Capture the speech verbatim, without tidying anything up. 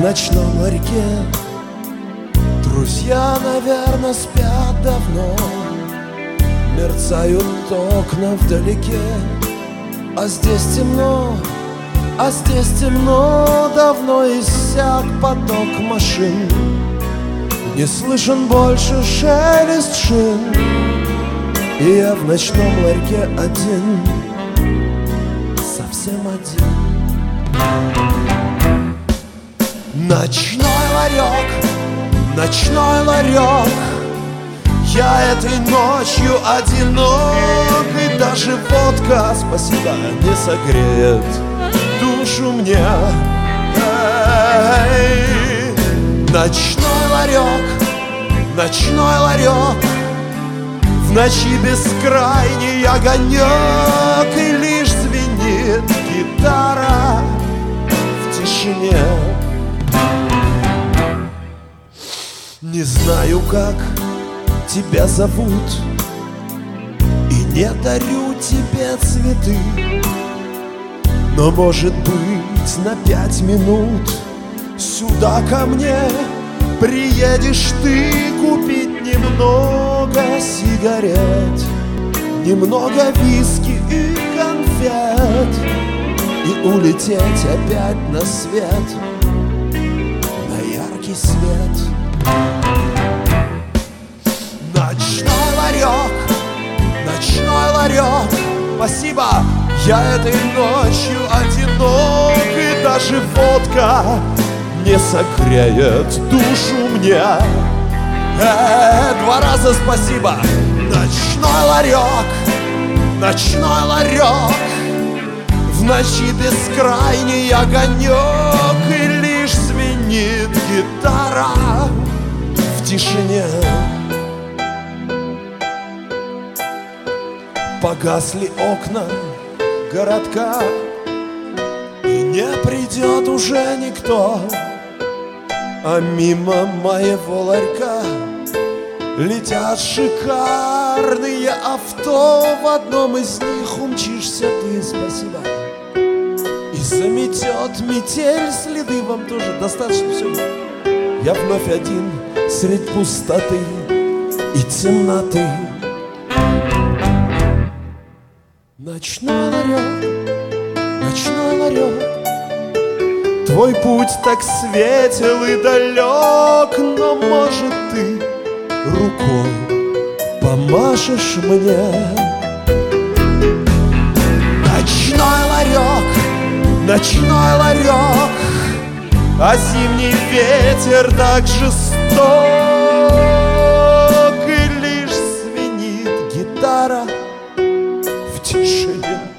ночном ларьке друзья, наверное, спят давно. Мерцают окна вдалеке, а здесь темно, а здесь темно. Давно иссяк поток машин, не слышен больше шелест шин. И я в ночном ларьке один, совсем один. Ночной ларек, ночной ларек, я этой ночью одинок. И даже водка, спасибо, не согреет душу мне. Эй, ночной ларек, ночной ларек, в ночи бескрайний огонек. И лишь звенит гитара в тишине. Не знаю, как тебя зовут, и не дарю тебе цветы, но, может быть, на пять минут сюда ко мне приедешь ты купить немного сигарет, немного виски и конфет, и улететь опять на свет, на яркий свет. Ночной ларек, ночной ларек, спасибо, я этой ночью одинок. И даже водка не согреет душу мне. Э, два раза спасибо. Ночной ларек, ночной ларек, в ночи бескрайний огонек. И лишь звенит гитара в тишине. Погасли окна городка, и не придет уже никто. А мимо моего ларька летят шикарные авто. В одном из них умчишься ты, спасибо, и заметет метель следы. Вам тоже достаточно всего. Я вновь один средь пустоты и темноты. Ночной ларек, ночной ларек, твой путь так светел и далек, но, может, ты рукой помашешь мне. Ночной ларек, ночной ларек, а зимний ветер так жесток. И лишь звенит гитара в тишине.